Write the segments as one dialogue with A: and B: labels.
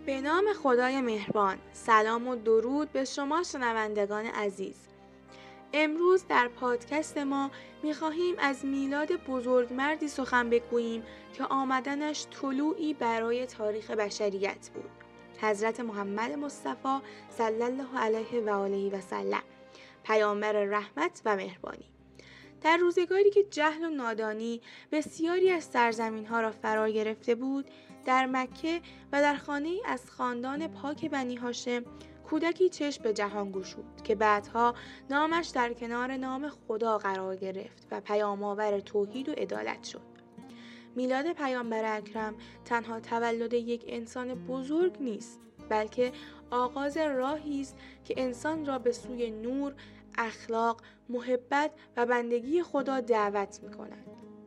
A: به نام خدای مهربان، سلام و درود به شما شنوندگان عزیز. امروز در پادکست ما می‌خواهیم از میلاد بزرگمردی سخن بگوییم که آمدنش طلوعی برای تاریخ بشریت بود. حضرت محمد مصطفی صلی الله علیه و آله و سلم، پیامبر رحمت و مهربانی. در روزگاری که جهل و نادانی بسیاری از سرزمین‌ها را فرا گرفته بود، در مکه و در خانه‌ای از خاندان پاک بنی هاشم کودکی چشم به جهان گشود که بعدها نامش در کنار نام خدا قرار گرفت و پیام‌آور توحید و عدالت شد. میلاد پیامبر اکرم تنها تولد یک انسان بزرگ نیست، بلکه آغاز راهی است که انسان را به سوی نور، اخلاق، محبت و بندگی خدا دعوت می‌کند.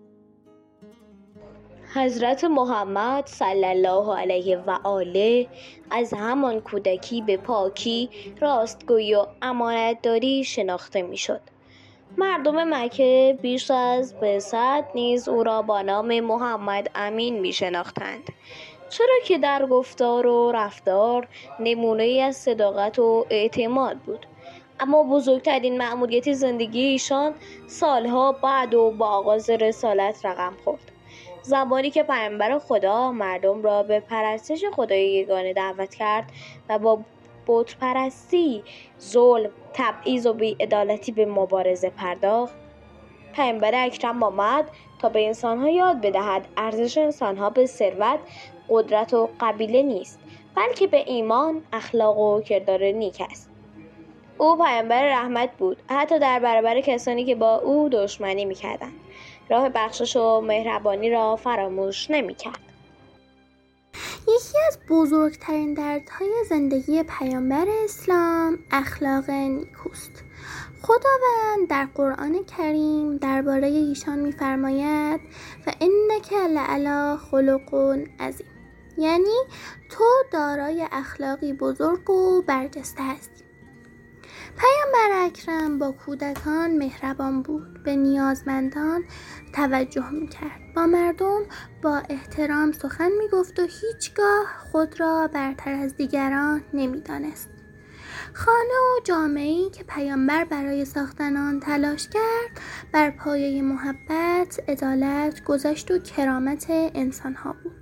B: حضرت محمد صلی الله علیه و آله از همان کودکی به پاکی، راستگویی و امانتداری شناخته می‌شد. مردم مکه بیش از بعثت نیز او را با نام محمد امین می‌شناختند، چرا که در گفتار و رفتار نمونه‌ای از صداقت و اعتماد بود. اما بزرگترین مأموریت زندگی ایشان سالها بعد و با آغاز رسالت رقم خورد. زمانی که پیامبر خدا مردم را به پرستش خدای یگانه دعوت کرد و با بت پرستی، ظلم، تبعیض و بی‌عدالتی به مبارزه پرداخت، پیامبر اکرم آمد تا به انسان‌ها یاد بدهد ارزش انسان‌ها به ثروت، قدرت و قبیله نیست، بلکه به ایمان، اخلاق و کردار نیک است. او پیامبر رحمت بود، حتی در برابر کسانی که با او دشمنی می‌کردند. راه بخشش و مهربانی را فراموش نمی‌کرد.
C: یکی از بزرگترین دردهای زندگی پیامبر اسلام اخلاق نیکوست. خداوند در قرآن کریم درباره ایشان می‌فرماید و انک لعلی خلق عظیم، یعنی تو دارای اخلاقی بزرگ و برجسته هستی. پیامبر اکرم با کودکان مهربان بود، به نیازمندان توجه می‌کرد، با مردم با احترام سخن می‌گفت و هیچگاه خود را برتر از دیگران نمی‌دانست. خانه و جامعه‌ای که پیامبر برای ساختن آن تلاش کرد، بر پایه محبت، عدالت، گذشت و کرامت انسان‌ها بود.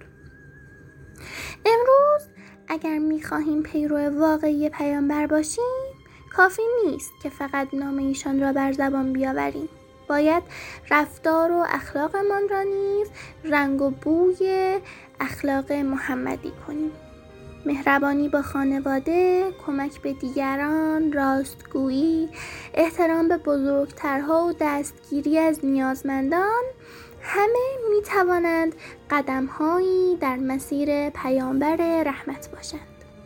C: امروز اگر می‌خواهیم پیرو واقعی پیامبر باشیم، کافی نیست که فقط نام ایشان را بر زبان بیاوریم. باید رفتار و اخلاقمان را نیز رنگ و بوی اخلاق محمدی کنیم. مهربانی با خانواده، کمک به دیگران، راستگویی، احترام به بزرگترها و دستگیری از نیازمندان همه می توانند قدم‌هایی در مسیر پیامبر رحمت باشند.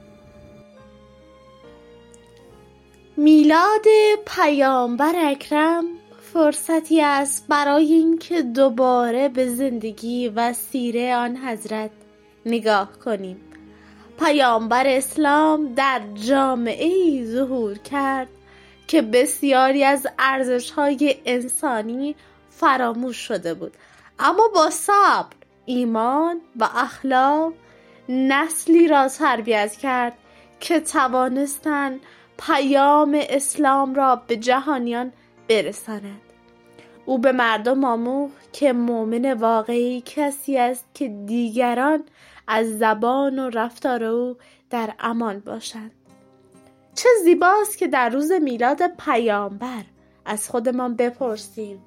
D: میلاد پیامبر اکرم فرصتی است برای اینکه دوباره به زندگی و سیره آن حضرت نگاه کنیم. پیامبر اسلام در جامعه‌ای ظهور کرد که بسیاری از ارزش‌های انسانی فراموش شده بود، اما با صبر، ایمان و اخلاق نسلی را تربیت کرد که توانستند پیام اسلام را به جهانیان برساند. او به مردم آموخت که مؤمن واقعی کسی است که دیگران از زبان و رفتار او در امان باشند. چه زیباست که در روز میلاد پیامبر از خودمان بپرسیم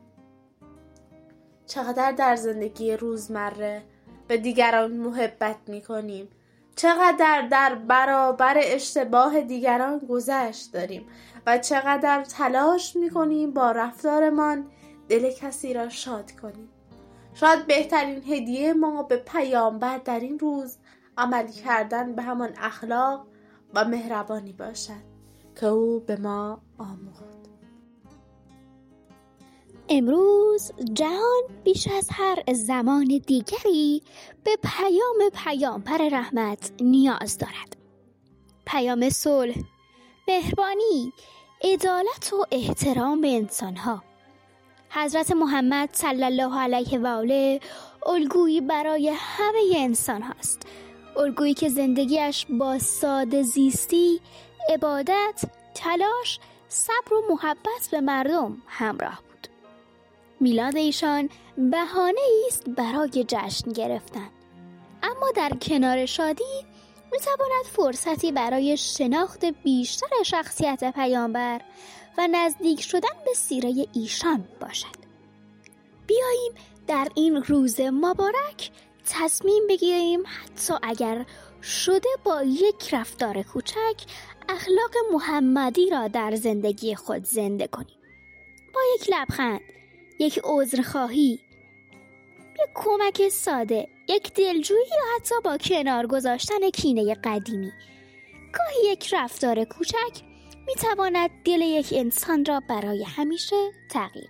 D: چقدر در زندگی روزمره به دیگران محبت می‌کنیم، چقدر در برابر اشتباه دیگران گذشت داریم و چقدر تلاش می‌کنیم با رفتارمان دل کسی را شاد کنیم. شاید بهترین هدیه ما به پیامبر در این روز عمل کردن به همان اخلاق و مهربانی باشد که او به ما آموخت.
E: امروز جهان بیش از هر زمان دیگری به پیام پیامبر رحمت نیاز دارد. پیام صلح، مهربانی، عدالت و احترام به انسان‌ها. حضرت محمد صلی الله علیه و آله الگویی برای همه انسان هاست. الگویی که زندگیش با ساده زیستی، عبادت، تلاش، صبر و محبت به مردم همراه بود. میلاد ایشان بهانه‌ای است برای جشن گرفتن، اما در کنار شادی می‌تواند فرصتی برای شناخت بیشتر شخصیت پیامبر و نزدیک شدن به سیره ایشان باشد. بیاییم در این روز مبارک تصمیم بگیریم حتی اگر شده با یک رفتار کوچک اخلاق محمدی را در زندگی خود زنده کنیم. با یک لبخند، یک عذرخواهی، یک کمک ساده، یک دلجویی یا حتی با کنار گذاشتن کینه قدیمی. گاهی یک رفتار کوچک میتواند دل یک انسان را برای همیشه تغییر.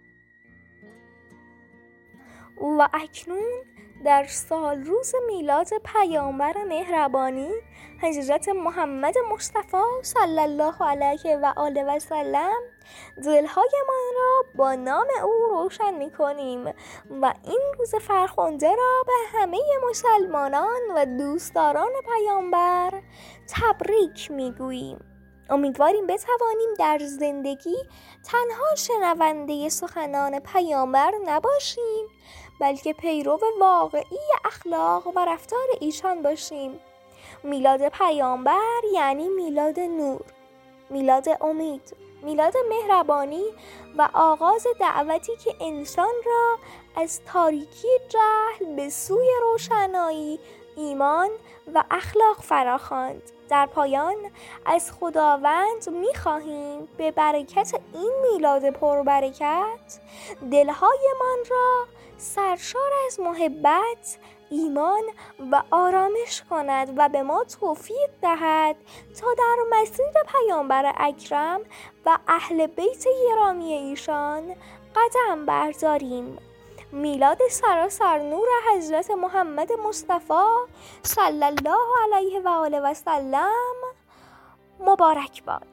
F: و اکنون در سال روز میلاد پیامبر مهربانی حضرت محمد مصطفی صلی الله علیه و آله و سلم دلهایمان را با نام او روشن می کنیم و این روز فرخنده را به همه مسلمانان و دوستداران پیامبر تبریک می گوییم. امیدواریم بتوانیم در زندگی تنها شنونده سخنان پیامبر نباشیم، بلکه پیرو واقعی اخلاق و رفتار ایشان باشیم. میلاد پیامبر یعنی میلاد نور، میلاد امید، میلاد مهربانی و آغاز دعوتی که انسان را از تاریکی جهل به سوی روشنایی، ایمان و اخلاق فراخواند. در پایان از خداوند می‌خواهیم به برکت این میلاد پربرکت دلهایمان را سرشار از محبت، ایمان و آرامش کند و به ما توفیق دهد تا در مسیر پیامبر اکرم و اهل بیت گرامی ایشان قدم برداریم. میلاد سراسر نور حضرت محمد مصطفی صلی الله علیه و آله و سلم مبارک باد.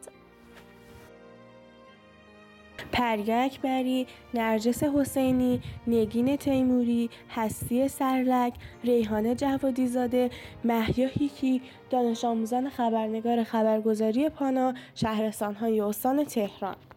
A: پریا اکبری، نرجس حسینی، نگین تیموری، هستی سرلک، ریحانه جوادی زاده، مهیا هیکی، دانش آموزان خبرنگار خبرگزاری پانا، شهرستان‌های استان تهران.